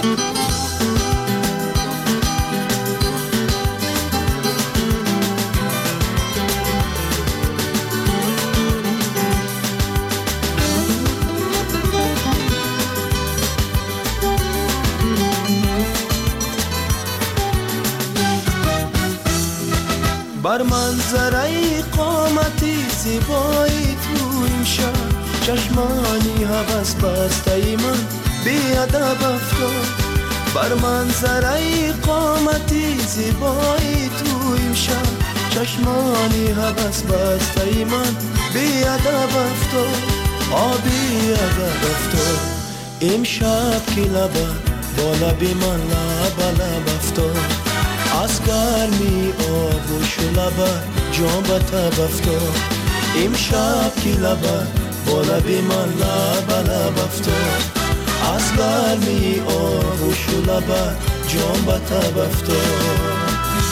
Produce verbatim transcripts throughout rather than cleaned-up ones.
بر منظره قامتی زیبایی تو این شهر چشمانی هوس بسته من بیادب افتاد. بر منظره قامتی زیبایی تو این شهر چشمانی هوس بسته من بیادب افتاد. آبی ادب افتاد امشب که لبه با لبی من لب لب افتاد. از گرمی آغوش و لبه جان به تب افتاد. امشب که لبه با لبی من لب لب افتاد. از گرمی آغوش و لبه جان به تب افتاد.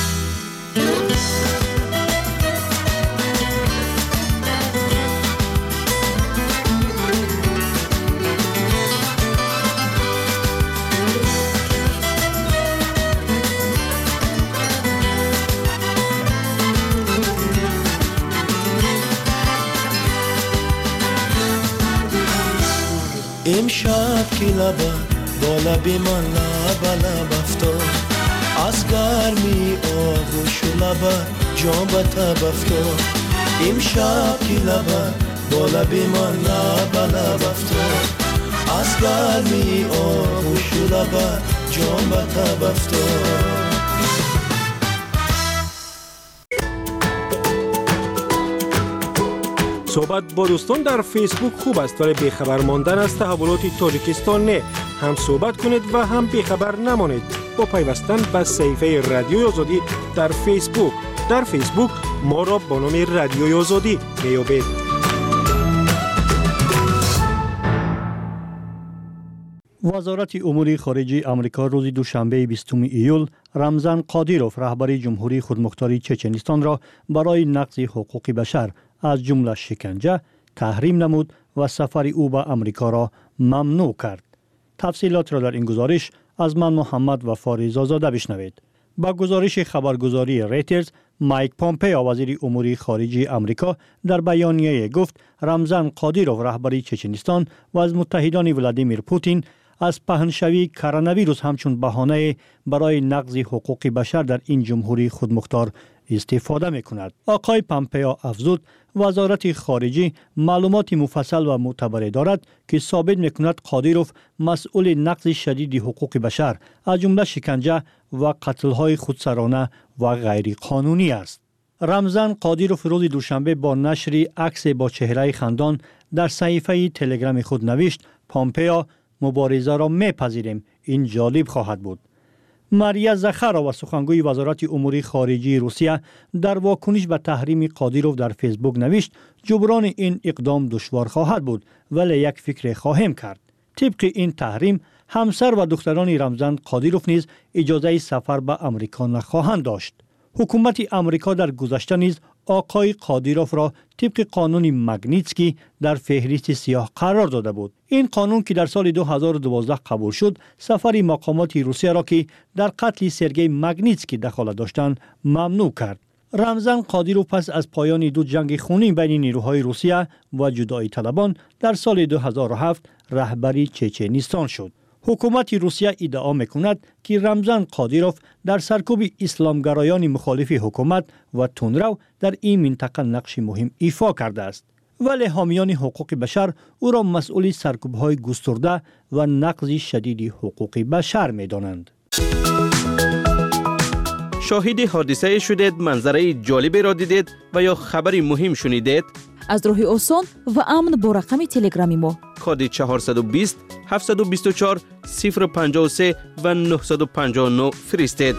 امشب که لبه با لبی من لب لب افتاد. از گرمی آغوش و لبه جان به تب افتاد. امشب که لبه با لبی من لب لب افتاد. از گرمی آغوش و لبه جان به تب افتاد. صحبت با دوستان در فیسبوک خوب است ولی بیخبر ماندن از تحولات تاجیکستان نه. هم صحبت کنید و هم بیخبر نمانید با پیوستن به صفحه رادیوی آزادی در فیسبوک. در فیسبوک ما را با نام رادیوی آزادی میابید. وزارت امور خارجه آمریکا روز دوشنبه بیستم ایول رمضان قادیروف رهبر جمهوری خودمختاری چچنستان را برای نقض حقوق بشر از جمله شکنجه تحریم نمود و سفر او به آمریکا را ممنوع کرد. تفصیلات را در این گزارش از من محمد و فاریزا زاده بشنوید. با گزارش خبرگزاری ریترز، مایک پامپئو وزیر امور خارجه آمریکا در بیانیه گفت رمضان قادیروف رهبر چچنستان و از متحدان ولادیمیر پوتین از پهنشوی کرونا ویروس همچون بهانه برای نقض حقوق بشر در این جمهوری خودمختار استفاده می کند. آقای پامپئو افزود وزارت خارجه معلومات مفصل و معتبر دارد که ثابت می کند قادیروف مسئول نقض شدید حقوق بشر از جمله شکنجه و قتل‌های خودسرانه و غیر قانونی است. رمضان قادیروف روز دوشنبه با نشر عکس با چهره خندان در صفحه تلگرام خود نوشت پامپئو مبارزه را میپذیریم، این جالب خواهد بود. ماریا زخارا سخنگوی وزارت امور خارجه روسیه در واکنش به تحریم قادیروف در فیسبوک نوشت جبران این اقدام دشوار خواهد بود ولی یک فکر خواهیم کرد. طبق این تحریم همسر و دختران رمضان قادیروف نیز اجازه سفر به آمریکا نخواهند داشت. حکومت آمریکا در گذشته نیز آقای قادیروف را طبق قانون ماگنیتسکی در فهرست سیاه قرار داده بود. این قانون که در سال دو هزار و دوازده قبول شد، سفر مقامات روسیه را که در قتل سرگئی ماگنیتسکی دخالت داشتند ممنوع کرد. رمضان قادیروف پس از پایان دو جنگ خونین بین نیروهای روسیه و جدایی طلبان در سال دو هزار و هفت رهبر چچنستان شد. حکومت روسیه ادعا میکند که رمضان قادیروف در سرکوب اسلامگرایان مخالف حکومت و تندرو در این منطقه نقش مهم ایفا کرده است. ولی حامیان حقوق بشر او را مسئول سرکوب‌های گسترده و نقض شدید حقوق بشر می‌دانند. شاهد حادثه شدید، منظره جالبی را دیدید و یا خبری مهم شنیدید؟ از راه آسان و امن با رقم تلگرامی ما کد چهارصد و بیست هفتصد و بیست و چهار صفر پنجاه و سه و نهصد و پنجاه و نه فرستید.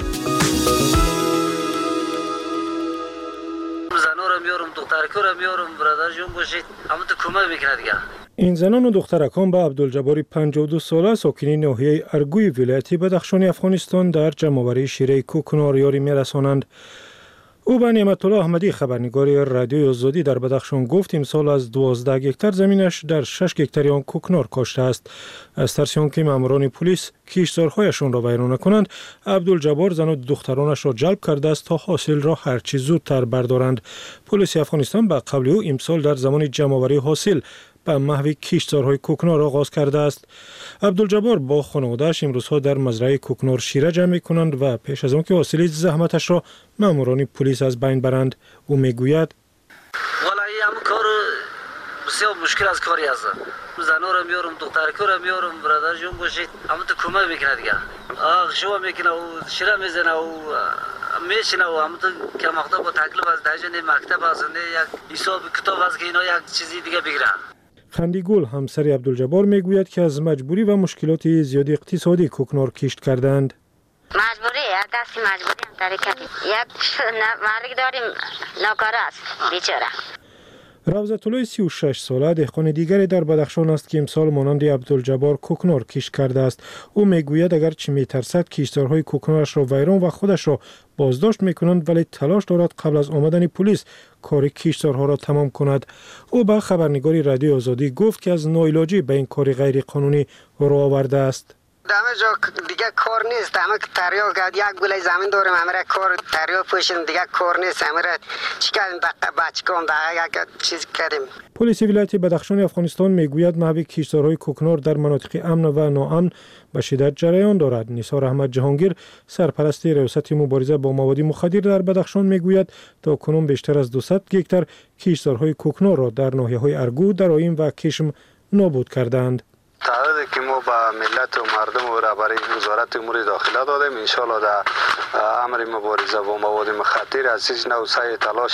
زنها را میارم، دخترکا را میارم، برادر جون باشید، همون تو کمک میکنه دیگه. این زنان و دخترکان به عبدالجبار پنجاه و دو ساله ساکن ناحیه ارگوی ولایت بدخشان افغانستان در جمع‌آوری شیره کوکنار یاری میرسانند. او به نعمت الله احمدی خبرنگار رادیوی آزادی در بدخشان گفت امسال از دوازده گکتار زمینش در شش گکتار آن کوکنار کاشته است. از ترس آنکه ماموران پلیس کشتزارهایشان را ویران کنند، عبدالجبار زن و دخترانش را جلب کرده است تا حاصل را هرچی زودتر بردارند. پلیس افغانستان به قبل او امسال در زمان جمع‌آوری حاصل به محو کشتزارهای کوکنار آغاز کرده است. عبدالجبار با خانواده‌اش امروزها در مزرعه کوکنار شیره جمع می‌کنند و پیش از آن که حاصل زحمتش را ماموران پلیس از بین برند، او میگوید والله این کار بسیار مشکل از کاری است. زنا را میارم، دخترکو را میارم، برادر جون باشید، اما تو کمک میکنه دیگه. آخ شو میکنه و شیره میزنه و میشینه و اما تو که مقدار با تکلیف از دجن مکتب است، یک حساب کتاب است که اینا یک چیزی دیگه بگیرن. خندیگل همسر عبدالجبار میگوید که از مجبوری و مشکلات زیادی اقتصادی کوکنار کشت کردند. مجبوری یک دستی مجبوری هم طریقتی یک مرگ داریم ناکار است بیچاره. روزت الله سی و شش ساله دهقان دیگری در بدخشان است که امسال مانند عبدالجبار کوکنار کشت کرده است. او میگوید اگر چه میترسد کشتزارهای کوکنارش را ویران و خودش را بازداشت میکنند، ولی تلاش دارد قبل از آمدن پلیس کار کشتزارها را تمام کند. او به خبرنگاری رادیو آزادی گفت که از ناعلاجی به این کار غیر قانونی رو آورده است. همه جا دیگه کار نیست، همه تریاک یک گله زمین داریم، همه را کار تریاک پوشیم، دیگه کار نیست، همه را چی کردیم دقیقه بچه کام دقیقه یک چیز کردیم. پلیس ولایت بدخشان افغانستان میگوید محو کشتزارهای کوکنار در مناطق امن و ناامن به شدت جریان دارد. نثار احمد جهانگیر سرپرست ریاست مبارزه با مواد مخدر در بدخشان میگوید تا کنون بیشتر از دویست گکتار کشتزارهای کوکنار را در ناحیه‌های ارگو، درایم و کشم نابود کردند. تعهدی که ما به ملت و مردم و برای وزارت امور داخله دادیم، ان شاء الله در امر مبارزه با مواد مخدر از هیچ نوع سعی تلاش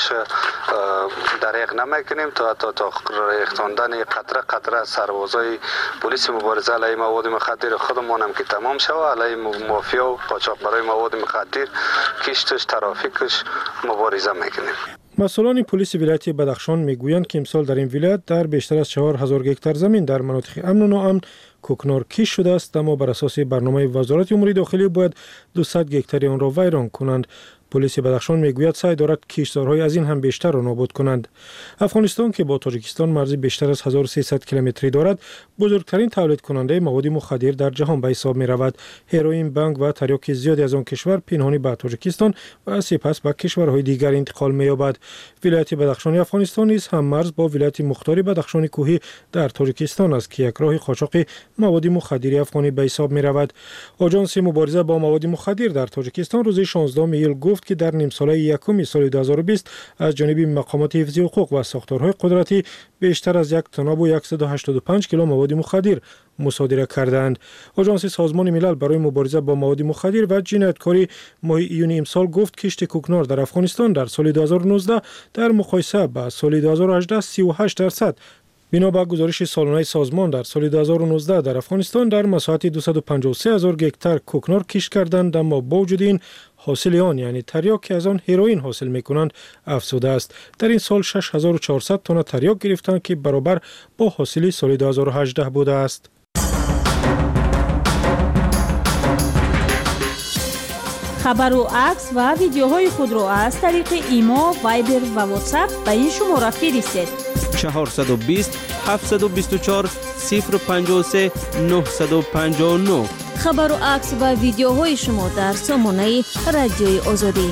دریغ نمیکنیم تا تا تا ریختاندن قطره قطره سربازای پلیس مبارزه علیه مواد مخدر خودمان هم که تمام شود، علیه مافیا و قاچاقبرای مواد مخدر کشتش ترافیکش مبارزه میکنیم. مسئولان پلیس ولایت بدخشان میگویند که امسال در این ولایت در بیشتر از چهار هزار گکتار زمین در مناطق امن و ناامن کوکنار کشت شده است، اما بر اساس برنامه وزارت امور داخلی باید دویست گکتار آن را ویران کنند. پلیس بدخشان میگوید سعی دارد کشتزارهای از این هم بیشتر را نابود کنند. افغانستان که با تاجیکستان مرزی بیشتر از هزار و سیصد کیلومتری دارد، بزرگترین تولید کننده مواد مخدر در جهان به حساب می رود. هروئین، بانگ و تریاک زیادی از آن کشور پنهانی به تاجیکستان و سپس به کشورهای دیگر انتقال می یابد. ولایت بدخشان افغانستان نیز هم مرز با ولایت مختار بدخشان کوهی در تاجیکستان است که یک راه قاچاق مواد مخدر افغانی به حساب می رود. آژانس مبارزه با مواد مخدر در تاجیکستان روز شانزدهم ایول گفت که در نیم ساله یکم سال دو هزار و بیست از جانب مقامات حفظی حقوق و ساختارهای قدرتی بیشتر از یک تناب و صد و هشتاد و پنج کیلو مواد مخدر مصادره کردند. آژانس سازمان ملل برای مبارزه با مواد مخدر و جنایتکاری ماه ایون امسال گفت کشت کوکنار در افغانستان در سال دو هزار و نوزده در مقایسه با سال دو هزار و هجده سی و هشت درصد بنا به گزارش سالانه سازمان در سال دو هزار و نوزده در افغانستان در مساحت دویست و پنجاه و سه هزار گکتار کوکنار کشت کردند، اما با وجود این حاصل آن یعنی تریاک که از آن هروئین حاصل میکنند افزوده است. در این سال شش هزار و چهارصد تن تریاک گرفتند که برابر با حاصل سال دو هزار و هجده بوده است. خبر و عکس و ویدیوهای خود را از طریق ایما، وایبر و واتساپ به این شماره فرستید: چهارصد و بیست هفتصد و بیست و چهار صفر پنجاه و سه نهصد و پنجاه و نه. خبر و عکس و ویدیوهای شما در سامانه رادیوی آزادی.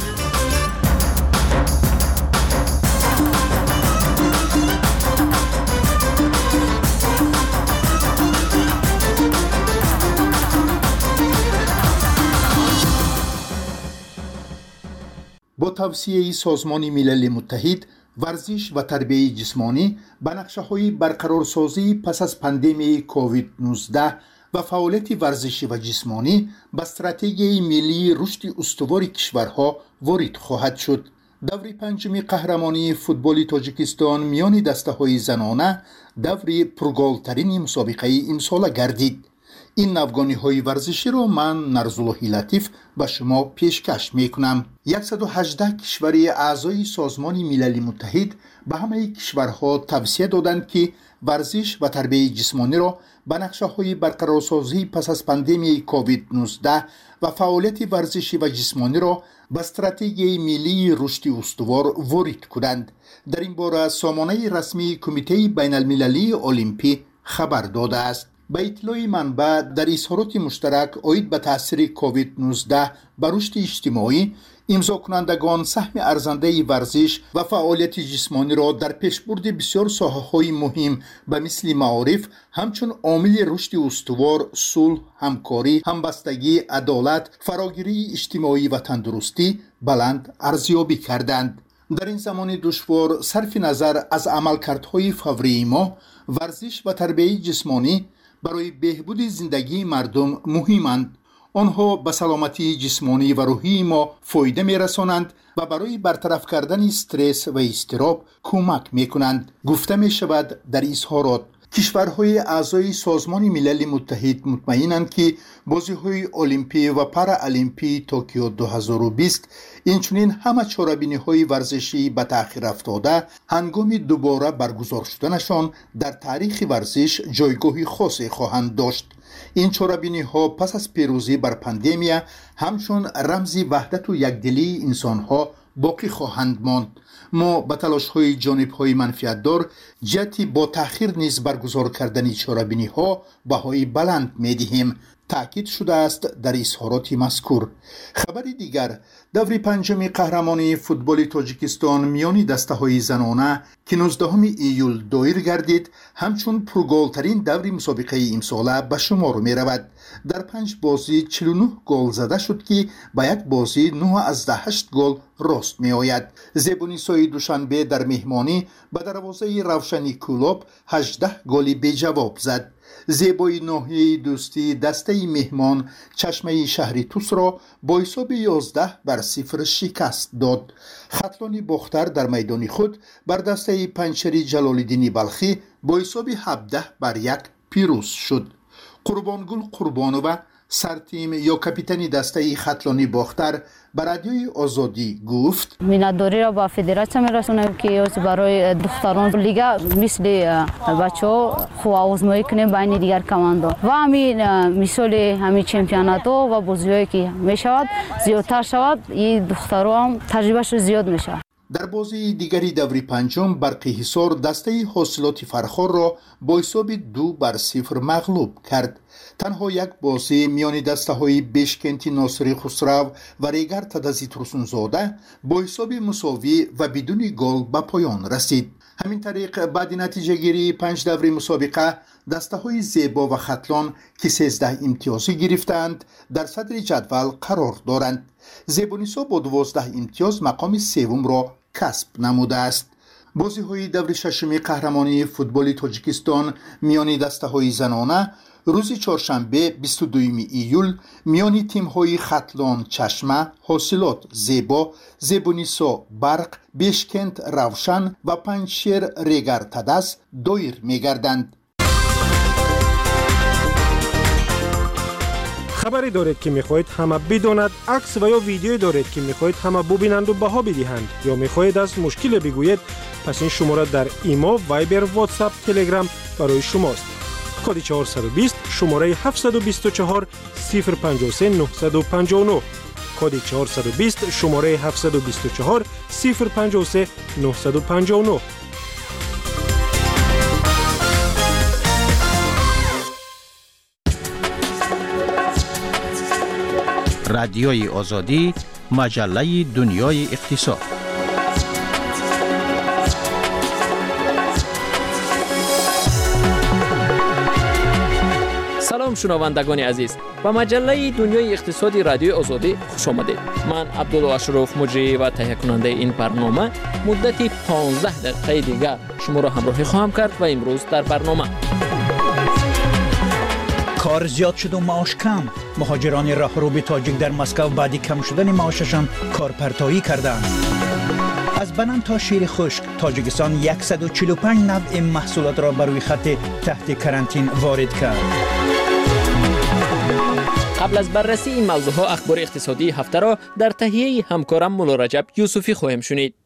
با توصیه سازمان ملل متحد، ورزش و تربیت جسمانی به نقشه‌های برقرارسازی پس از پاندمی کووید نوزده و فعالیت ورزشی و جسمانی به استراتژی ملی رشد استوار کشورها وارد خواهد شد. دور پنجم قهرمانی فوتبال تاجیکستان میان دسته‌های زنانه دور پرگل‌ترین مسابقه امسال گردید. این افغانی‌های ورزشی را من نرزالله لطیف به شما پیشکش میکنم. صد و هجده کشور اعضای سازمان ملل متحد به همه کشورها توصیه دادند که ورزش و تربیت جسمانی را به نقشه‌های برقرارسازی پس از پاندمی کووید نوزده و فعالیت ورزشی و جسمانی را به استراتژی ملی رشد استوار وارد کنند. در این باره سامانه رسمی کمیته بین المللی المپی خبر داده است. به اطلاع منبع در اظهارات مشترک عاید به تاثیر کووید نوزده بر رشد اجتماعی، امضا کنندگان سهم ارزنده ورزش و فعالیت جسمانی را در پیشبرد بسیار ساحه‌های مهم به مثل معارف همچون عامل رشد استوار، صلح، همکاری، همبستگی، عدالت، فراگیری اجتماعی و تندرستی بلند ارزیابی کردند. در این زمان دشوار صرف نظر از عملکردهای فوری ما، ورزش و تربیت جسمانی برای بهبود زندگی مردم مهمند. آنها به سلامتی جسمانی و روحی ما فایده می رسانند و برای برطرف کردن استرس و اضطراب کمک می کنند. گفته می شود در اظهارات کشورهای اعضای سازمان ملل متحد مطمئنند که بازی‌های المپی و پارالمپی توکیو دو هزار و بیست اینچنین همه چاره‌بینی‌های ورزشی به تأخیر افتاده هنگام دوباره برگزار شدنشان در تاریخ ورزش جایگاهی خاصی خواهند داشت. این چاره‌بینی‌ها پس از پیروزی بر پاندمی همچون رمز وحدت و یکدلی انسان‌ها باقی خواهند ماند. ما به تلاش‌های جانب‌های منفعت‌دار جهتی با تأخیر نیز برگزار کردن چاره‌بینی‌ها بهای بلند می‌دهیم، تأکید شده است در اظهارات مذکور. خبر دیگر، دور پنجم قهرمانی فوتبال تاجیکستان میان دسته‌های زنانه که نوزدهم ایول دایر گردید همچون پرگل‌ترین دور مسابقه امساله به شمار می‌رود. در پنج بازی چهل و نه گل زده شد که به یک بازی نه از ده هشت گل راست می‌آید. زیبونیسای دوشنبه در مهمانی به دروازه روشنی کلوب هجده گلی بی جواب زد. زیبای ناحیه دوستی دسته مهمان چشمه شهری توس را با حساب یازده بر صفر شکست داد. خطلانی باختر در میدان خود بر دسته پنچری جلال‌الدین بلخی با حساب هفده بر یک پیروز شد. قربانگل قربانووا سرتیم یا کاپیتان دسته خطلانی باختر به رادیوی آزادی گفت مینداری را با فدراسیون میرسونیم که برای دختران لیگا مثل بچه‌ها خو آزمایی کنیم بین دیگر کماندو و همین مثال همین چمپیونات و بازی‌هایی که میشود زیادتر شود، این دختران تجربهش زیاد میشه. در بازی دیگری دوری پنجم برقی حصار دسته حاصلات فرخار را با حساب دو بر صفر مغلوب کرد. تنها یک بازی میان دسته های بشکنتی ناصری خسرو و ریگر تدزی ترسونزاده با حساب مساوی و بدون گل به پایان رسید. همین طریق بعد نتیجه گیری پنج دوره مسابقه دسته های زیبا و خطلان که سیزده امتیازی گرفتند در صدر جدول قرار دارند. زیبونیسا با دوازده امتیاز مقام سوم را کسب نموده است. بازی های دور ششم قهرمانی فوتبال تاجیکستان میان دسته های زنانه روز چهارشنبه بیست و دوم ایول میان تیم های خطلان چشمه، حاصلات زیبا، زیبونیسا برق، بشکند روشن و پنجشیر ریگر تدس دایر میگردند. خبری دارید که میخواهید همه بداند، عکس و یا ویدیویی دارید که میخواهید همه ببینند و بها بدهند یا میخواهید از مشکل بگویید، پس این شماره در ایما، وایبر، واتساپ، تلگرام برای شماست. کد چهارصد و بیست شماره هفتصد و بیست و چهار صفر پنجاه و سه نهصد و پنجاه و نه. کد چهارصد و بیست شماره هفتصد و بیست و چهار صفر پنجاه و سه نهصد و پنجاه و نه. رادیوی آزادی، مجله دنیای اقتصاد. سلام شنوندگان عزیز، به مجله دنیای اقتصادی رادیوی آزادی خوش آمدید. من عبدالله اشرف مجری و تهیه کننده این برنامه مدت پانزده دقیقه دیگر شما را همراهی خواهم کرد و امروز در برنامه کار زیاد شد و معاش کم. مهاجران راهرو تاجیک در مسکو بعد کم شدن معاششان کارپرتایی کردند. از بنان تا شیر خشک تاجیکستان صد و چهل و پنج نوع محصولات را بر روی خط تحت کرانتین وارد کرد. قبل از بررسی این موضوعها اخبار اقتصادی هفته را در تهیه همکارم مولا رجب یوسفی خواهیم شنید.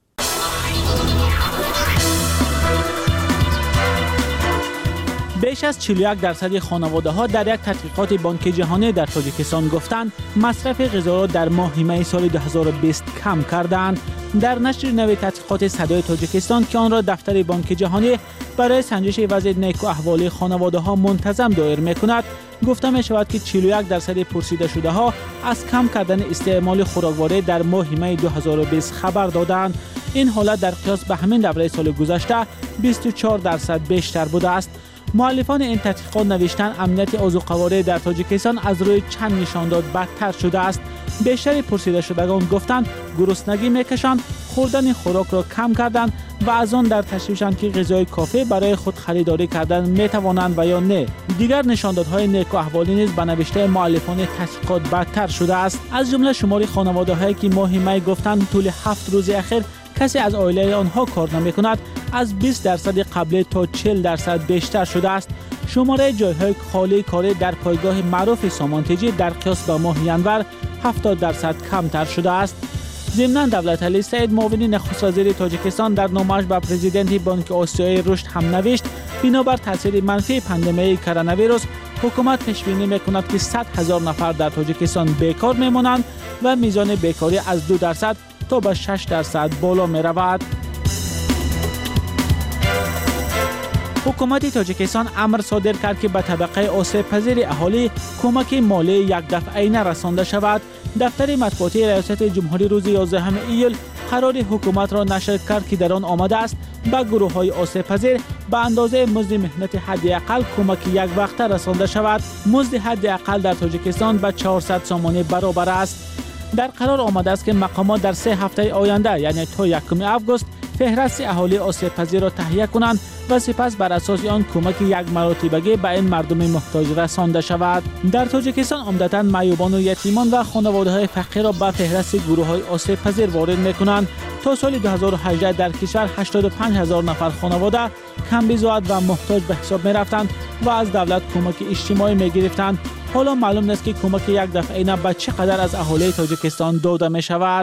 بیش از چهل و یک درصد خانواده‌ها در یک تحقیقات بانک جهانی در تاجیکستان گفتند مصرف غذا را در ماه می سال دو هزار و بیست کم کردند. در نشر نوی تحقیقات صدای تاجیکستان که آن را دفتر بانک جهانی برای سنجش وضع نیک و احوال خانواده‌ها منتظم دایر می‌کند، گفته می شود که چهل و یک درصد پرسیده شده ها از کم کردن استعمال خوراکواره در ماه می دو هزار و بیست خبر دادند. این حالت در قیاس به همین دوره سال گذشته بیست و چهار درصد بیشتر بوده است. مؤلفان این تحقیقات نوشتند امنیت آذوقه‌واره در تاجیکستان از روی چند نشانداد بدتر شده است. بیشتر پرسیده شدگان گفتند گرسنگی میکشند، خوردن خوراک را کم کردند و از آن در تشویشند که غذای کافی برای خود خریداری کردن میتوانند و یا نه. دیگر نشاندادهای نیک و احوالی نیز به نوشته مؤلفان تحقیقات بدتر شده است. از جمله شماری خانواده‌هایی که ماه می گفتند طول هفت روز اخیر کسی از عائله آنها کار نمی کند از بیست درصد قبل تا چهل درصد بیشتر شده است. شماره جایهای خالی کاری در پایگاه معروف سامانتیجی در قیاس به ماه ینور هفتاد درصد کمتر شده است. ضمناً دولت علی سعید معاون نخست وزیر تاجیکستان در نامه‌اش به پرزیدنت بانک آسیای رشد هم نوشت بنابر تاثیر منفی پاندمی کرونا ویروس حکومت پیش بینی می‌کند که صد هزار نفر در تاجیکستان بیکار می‌مانند و میزان بیکاری از دو درصد تا به شش درصد بالا می‌رود. حکومت تاجیکستان امر صادر کرد که به طبقه آسیب پذیر اهالی کمک مالی یک دفعه‌ای رسانده شود. دفتر مطبوعاتی ریاست جمهوری روز یازدهم ایول قرار حکومت را نشر کرد که در آن آمده است به گروه‌های آسیب پذیر به اندازه مزد مهنت حداقل کمک یک وقته رسانده شود. مزد حداقل در تاجیکستان به چهارصد سامانی برابر است. در قرار آمده است که مقامات در سه هفته آینده یعنی تا یکم آگوست فهرست اهالی آسیب پذیر را تهیه کنند و سپس بر اساس آن کمک یک مراتبگی به این مردم محتاج رسانده شود. در تاجیکستان عمدتاً معیوبان و یتیمان و خانواده‌های فقیر را به فهرست گروه‌های آسیب پذیر وارد می‌کنند. تا سال دو هزار و هجده در کشور هشتاد و پنج هزار نفر خانواده کم بضاعت و محتاج به حساب می‌رفتند و از دولت کمک اجتماعی می‌گرفتند. حالا معلوم نیست که کمک یک دفعه‌ای به چقدر از اهالی تاجیکستان داده می‌شود.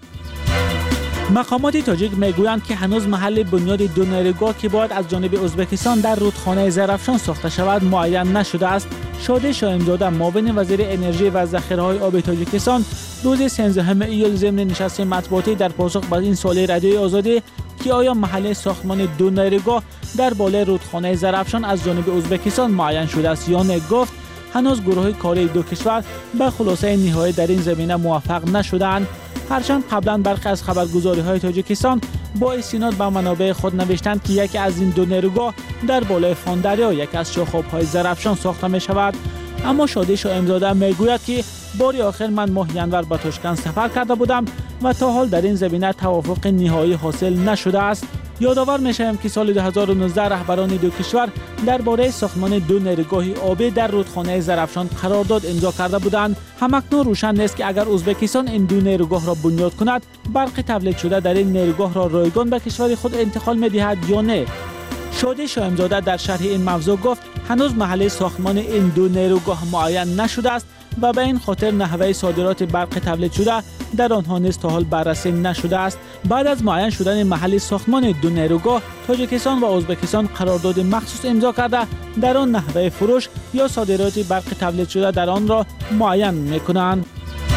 مقامات تاجیک میگویند که هنوز محل بنیاد دو نیروگاه که باید از جانب ازبکستان در رودخانه زرافشان ساخته شود معین نشده است. شادی شاهمزاده معاون وزیر انرژی و ذخیره‌های آب تاجیکستان روز سیزدهم ایول ضمن نشست مطبوعاتی در پاسخ به این سوال رادیوی آزادی که آیا محل ساختمان دو نیروگاه در بالای رودخانه زرافشان از جانب ازبکستان معین شده است یا نه گفت هنوز گروه کاری دو کشور به خلاصه نهایی در این زمینه موفق نشدند. هرچند قبلا برخی از خبرگزاری‌های تاجیکستان با استناد به منابع خود نوشتند که یکی از این دو نیروگاه در بالای فان دریا یکی از شاخاب‌های زرافشان ساخته می‌شود، اما شادی شاهمزاده میگوید که باری آخر من ماه ینور به تاشکند سفر کرده بودم و تا حال در این زمینه توافق نهایی حاصل نشده است. یادآور می‌شویم که سال دو هزار و نوزده رهبران دو کشور درباره ساختمان دو نیروگاه آبی در رودخانه زرافشان قرارداد امضا کرده بودند. همکنون روشن نیست که اگر ازبکستان این دو نیروگاه را بنیاد کند برق تولید شده در این نیروگاه را رایگان به کشور خود انتقال می‌دهد یا نه. شادی شاهمزاده در شرح این موضوع گفت هنوز محل ساختمان این دو نیروگاه معین نشده است و به این خاطر نحوه صادرات برق تولید شده در آنها نیز تا حال بررسی نشده است. بعد از معین شدن محل ساختمان دو نیروگاه تاجیکستان و ازبکستان قرارداد مخصوص امضا کرده در آن نحوه فروش یا صادرات برق تولید شده در آن را معین می‌کنند.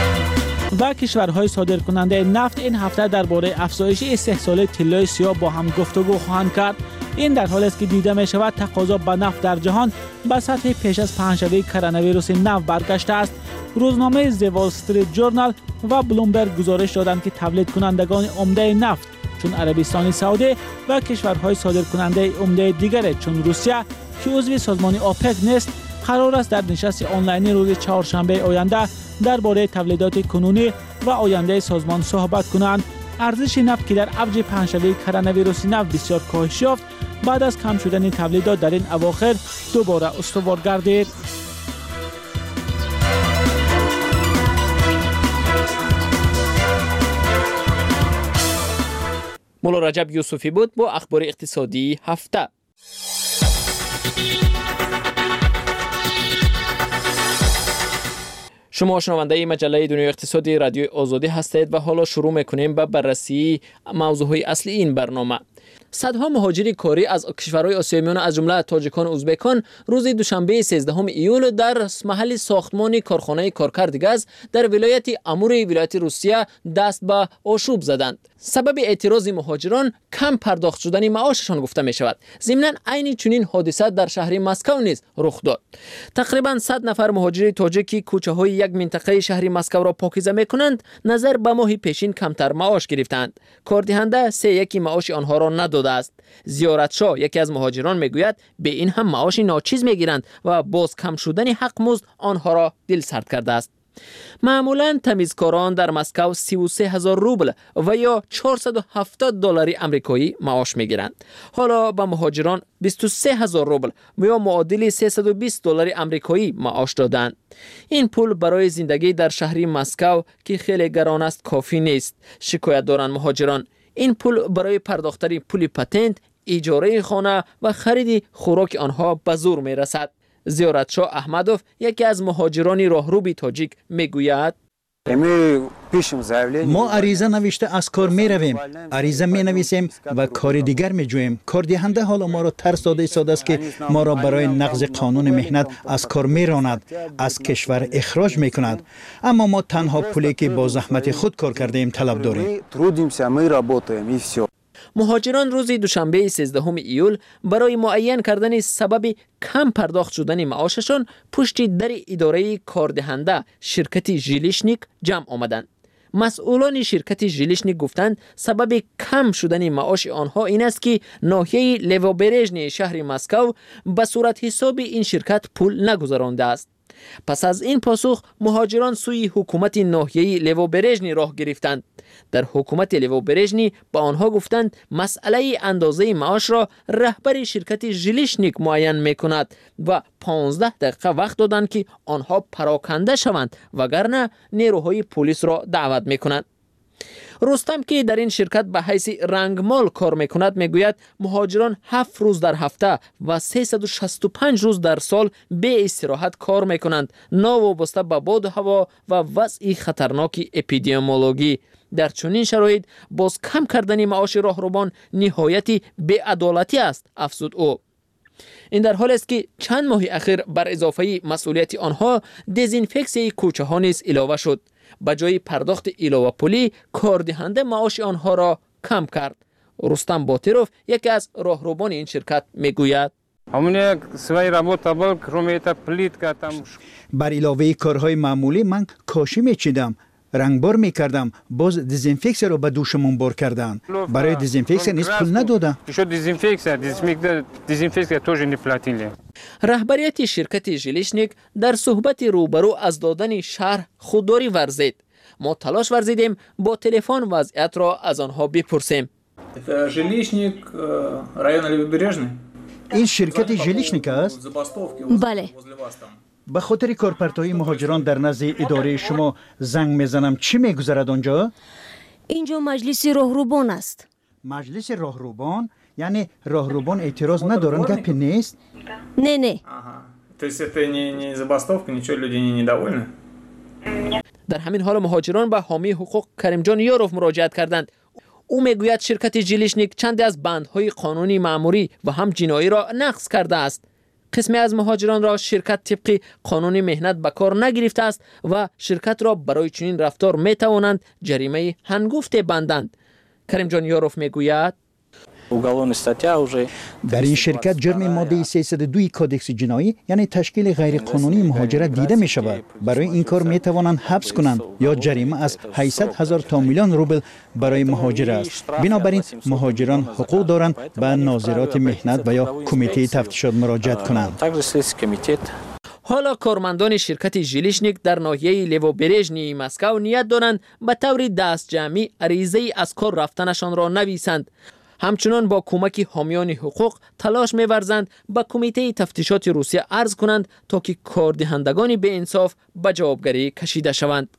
و کشورهای صادرکننده نفت این هفته درباره افزایش استحصال طلای سیاه با هم گفتگو خواهند کرد. این در حالی است که دیده می شود تقاضا به نفت در جهان به سطح پیش از پنجشنبه کرونا ویروس نو برگشته است. روزنامه The Wall Street Journal و بلومبرگ گزارش دادند که تولید کنندگان عمده نفت چون عربستان سعودی و کشورهای صادرکننده عمده دیگر چون روسیه که عضو سازمان آپک نیست قرار است در نشست آنلاینی روز چهارشنبه آینده درباره تولیدات کنونی و آینده سازمان صحبت کنند. ارزش نفت که در اوج پنجشنبه کرونا ویروس نو بسیار کاهش یافت بعد از کم شدن تولیدات در این اواخر دوباره استوار گردید. مولا رجب یوسفی بود با اخبار اقتصادی هفته. شما شنونده مجله دنیای اقتصادی رادیوی آزادی هستید و حالا شروع میکنیم به بررسی موضوعهای اصلی این برنامه. صدها مهاجر کاری از کشورهای آسیای میانه از جمله تاجیکان و ازبکان روز دوشنبه سیزدهم ایول در محل ساختمان کارخانه کارکرد گاز در ولایت امور ولایت روسیه دست به آشوب زدند. سبب اعتراض مهاجران کم پرداخت شدن معاششان گفته می شود. ضمناً عین چنین حادثه در شهر مسکو نیز رخ داد. تقریباً صد نفر مهاجر تاجیکی کوچه های یک منطقه شهر مسکو را پاکیزه می کنند نظر به ماه پیشین کمتر معاش گرفتند. کاردهنده سه یکی معاش آنها را نداده است. زیارتشاه یکی از مهاجران میگوید به این هم معاش ناچیز میگیرند و باز کم شدن حق مزد آنها را دل سرد کرده است. معمولاً تمیزکاران در مسکو سی و سه هزار روبل و یا چهارصد و هفتاد دلار آمریکایی معاش میگیرند. حالا به مهاجران بیست و سه هزار روبل و یا معادل سیصد و بیست دلار آمریکایی معاش دادند. این پول برای زندگی در شهر مسکو که خیلی گران است کافی نیست. شکایت دارند مهاجران. این پول برای پرداختن پول پاتنت، اجاره خانه و خرید خوراک آنها به زور می رسد. زیارتشاه احمدوف یکی از مهاجران راهروبی تاجیک میگوید ما عریضه نوشته از کار می رویم، عریضه می نویسیم و کار دیگر می جویم. کاردهنده حالا ما را ترس داده ایستاده است که ما را برای نقض قانون مهنت از کار می راند، از کشور اخراج می کند. اما ما تنها پولی که با زحمت خود کار کرده ایم طلب داریم. مهاجران روز دوشنبه سیزدهم ایول برای معین کردن سبب کم پرداخت شدن معاششان پشت در اداره کاردهنده شرکت ژیلیشنیک جمع آمدند. مسئولان شرکت ژیلیشنیک گفتند سبب کم شدن معاش آنها این است که ناحیه لیوابرژنی شهر مسکو به صورت حساب این شرکت پول نگذرانده است. پس از این پاسخ مهاجران سوی حکومت ناحیه لیوابرژنی راه گرفتند. در حکومت لیوابرژنی با آنها گفتند مسئله اندازه معاش را رهبر شرکت ژیلیشنیک معین میکند و پانزده دقیقه وقت دادند که آنها پراکنده شوند وگرنه نیروهای پلیس را دعوت میکنند. رستم که در این شرکت به حیث رنگمال کار میکند میگوید مهاجران هفت روز در هفته و سیصد و شصت و پنج روز در سال به استراحت کار میکنند ناوابسته به باد هوا و وضع خطرناک اپیدمیولوژی. در چنین شرایط باز کم کردن معاش راهروبان نهایت بی‌عدالتی است افزود او. این در حال است که چند ماه اخیر بر اضافه مسئولیت آنها دزینفکسی کوچه ها نیز علاوه شد. به جای پرداخت علاوه پولی کاردهنده معاش آنها را کم کرد. رستم باطروف یکی از راهروبان این شرکت میگوید بر علاوه کارهای معمولی من کاشی میچیدم، رنگبار میکردم، باز دزینفکس رو به دوشمون بار کردن. برای دزینفکس نیز پول ندادم. رهبریت شرکت ژیلیشنیک در صحبت روبرو از دادن شرح خودداری ورزید. ما تلاش ورزیدیم با تلفن وضعیت را از آنها بپرسیم. ژیلیشنیک رایون لیوابرژنی. این شرکت ژیلیشنیک است؟ بله. به خاطر کارپرتای مهاجران در نزد اداره شما زنگ میزنم چی میگذرد آنجا؟ اینجا مجلس راهروبان است. مجلس راهروبان؟ یعنی راهروبان اعتراض ندارن گپی نیست؟ نه نه. То есть это не не забастовка, ничего, люди не недовольны. در همین حال مهاجران به حامی حقوق کریم جان یاروف مراجعت کردند. او میگوید شرکت ژیلیشنیک چند از بندهای قانونی مأموری و هم جنایی را نقض کرده است. قسمی از مهاجران را شرکت طبق قانون مهنت به کار نگرفته است و شرکت را برای چنین رفتار می توانند جریمه هنگفت بندند. کریم جان یاروف میگوید در این شرکت جرم ماده سیصد و دو کودکس جنایی یعنی تشکیل غیر قانونی مهاجرت دیده می شود. برای این کار می توانند حبس کنند یا جریمه از هشتصد هزار تا میلیون روبل برای مهاجر است. بنابراین مهاجران حقوق دارند به ناظرات مهنت و یا کمیته تفتیشات مراجعت کنند. حالا کارمندان شرکت ژیلیشنیک در ناحیه لیوابرژنی مسکو نیت دارند به طور دست جمعی عریضه از کار رفتنشان را نویسند. همچنان با کمک حامیان حقوق تلاش می‌ورزند به کمیته تفتیشات روسیه عرض کنند تا که کاردهندگان به انصاف به جوابگری کشیده شوند.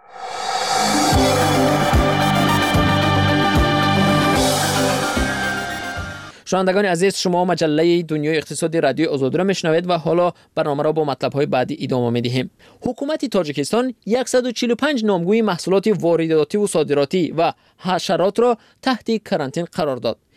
شنوندگان عزیز، شما مجله دنیای اقتصادی رادیو آزادی را میشنوید و حالا برنامه را با مطلب‌های بعدی ادامه می‌دهیم. حکومت تاجیکستان صد و چهل و پنج نامگوی محصولات وارداتی و صادراتی و حشرات را تحت کرانتین قرار داد.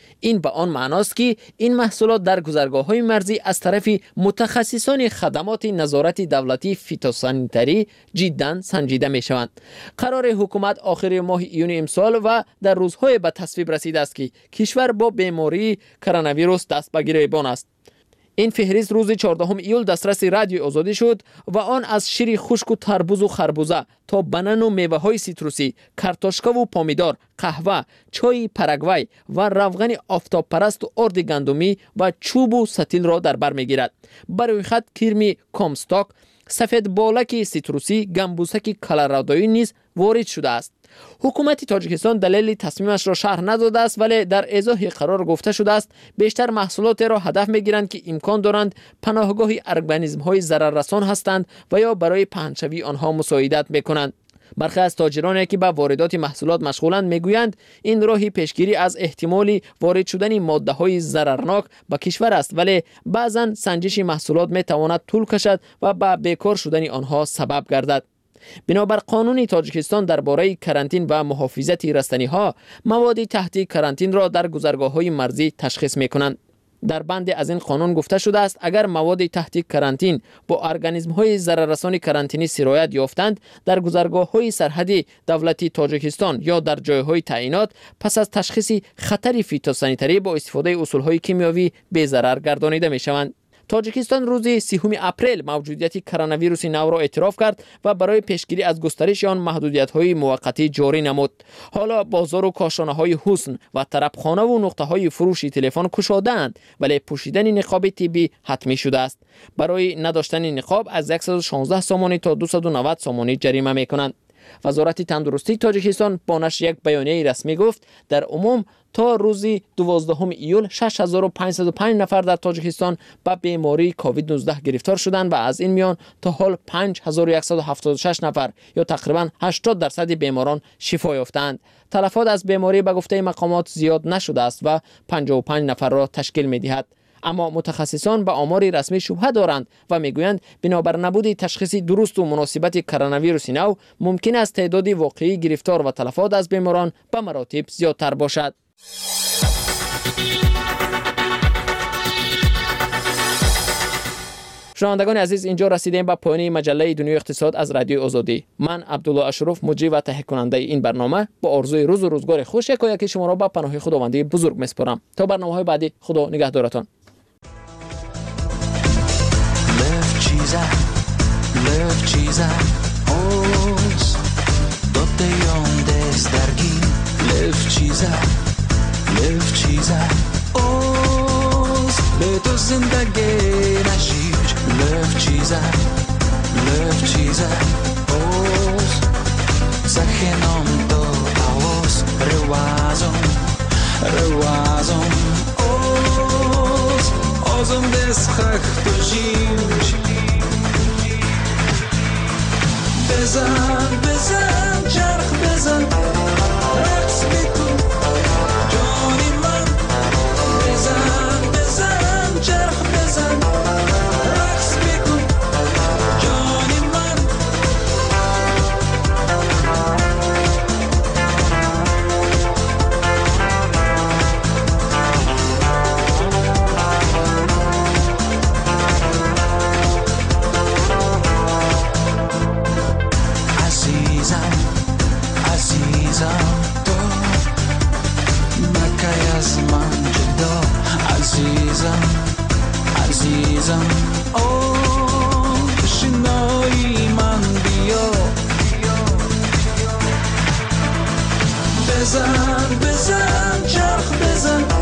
این به آن معناست که این محصولات در گذرگاه‌های مرزی از طرف متخصصان خدمات نظارت دولتی فیتوسانیتری جداً سنجیده می‌شوند. قرار حکومت آخر ماه ایون امسال و در روزهای به تصویب رسیده است که کشور با بیماری کرونا ویروس دست به گریبان است. این فهرست روز چهاردهم ایول دسترس رادیو آزادی شد و آن از شیر خشک و تربوز و خربوزه تا بنان و میوه های سیتروسی، کارتوشکا و پامیدار، قهوه، چای پاراگوای و روغن آفتاب پرست و ارد گندمی و چوب و ستیل را در بر میگیرد. برای خط کرمی کامستاک، سفید بالک سیتروسی، گمبوسک کلرادویی نیز وارد شده است. حکومت تاجیکستان دلیل تصمیمش را شرح نداده است، ولی در ایضاح قرار گفته شده است بیشتر محصولات را هدف میگیرند که امکان دارند پناهگاه ارگانیسم های ضرررسان هستند و یا برای پهنشوی آنها مساعدت میکنند. برخی از تاجرانی که به واردات محصولات مشغولند میگویند این راهی پیشگیری از احتمال وارد شدن ماده های ضررناک به کشور است، ولی بعضا سنجش محصولات میتواند طول کشد و به بیکار شدن آنها سبب گردد. بنابر قانون تاجیکستان درباره کرانتین و محافظت رستنی ها، مواد تحت کرانتین را در گذرگاه های مرزی تشخیص می کنند. در بند از این قانون گفته شده است اگر مواد تحت کرانتین با ارگانیسم های ضرررسان کرانتینی سرایت یافتند، در گذرگاه های سرحدی دولتی تاجیکستان یا در جایهای تعیینات پس از تشخیص خطر فیتوسانیتری با استفاده اصول های کیمیاوی بی ضرر گردانیده می شوند. تاجیکستان روز سیوم اپریل موجودیت کرونا ویروس نو را اعتراف کرد و برای پیشگیری از گسترش آن محدودیت‌های موقتی جاری نمود. حالا بازار و کاشانه‌های حسن و طربخانه و نقطه‌های فروش تلفن گشاده‌اند، ولی پوشیدن نقاب طبی حتمی شده است. برای نداشتن نقاب از صد و شانزده سامانی تا دویست و نود سامانی جریمه می‌کنند. وزارت تندرستی تاجیکستان با نشر یک بیانیه رسمی گفت در عموم تا روز دوازدهم ایول شش هزار و پانصد و پنج نفر در تاجیکستان به بیماری کووید نوزده گرفتار شدند و از این میان تا حال پنج هزار و صد و هفتاد و شش نفر یا تقریبا هشتاد درصد بیماران شفا یافتند. تلفات از بیماری به گفته مقامات زیاد نشده است و پنجاه و پنج نفر را تشکیل می‌دهد. اما متخصصان به آمار رسمی شبهه دارند و میگویند بنابر نبود تشخیص درست و مناسبت کرونا ویروس نو ممکن است تعداد واقعی گرفتار و تلفات از بیماران به مراتب زیادتر باشد. شنوندگان عزیز، اینجا رسیدیم به پایان مجله دنیای اقتصاد از رادیو آزادی. من عبدالله اشرف مجری و تهیه کننده این برنامه با آرزوی روز و روزگار خوش یکایک شما را به پناه خداوندی بزرگ میسپارم. تا برنامه‌های بعدی، خدا نگهدارتان. به تو زندگی نشیر لف چیزه لف چیزه اوز سخنم تو آواز روازم روازم اوز آزم دست خخ تو جیمش بزن بزن چرخ بزن رقص بکن جانی من بزن چرخ بزن رقص بکن جانی من عزیزم عزیزم تو مکای از من جدا عزیزم عزیزم اوه شنایی من بیا بزن بزن چرخ بزن